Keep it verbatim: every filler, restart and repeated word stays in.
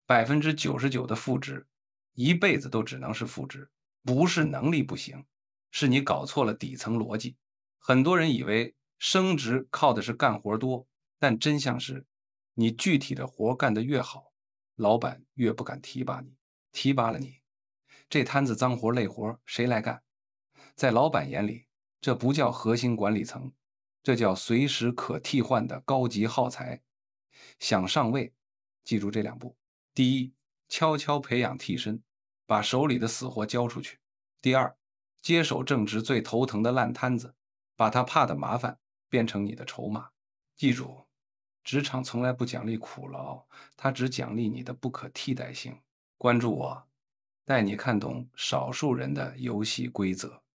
百分之九十九的副职，一辈子都只能是副职，不是能力不行，是你搞错了底层逻辑。很多人以为升职靠的是干活多，但真相是，你具体的活干得越好，老板越不敢提拔你，提拔了你，这摊子脏活累活谁来干？在老板眼里，这不叫核心管理层，这叫随时可替换的高级耗材。想上位，记住这两步：第一，悄悄培养替身，把手里的死活交出去；第二，接手正职最头疼的烂摊子，把他怕的麻烦变成你的筹码。记住，职场从来不奖励苦劳，它只奖励你的不可替代性。关注我，带你看懂少数人的游戏规则。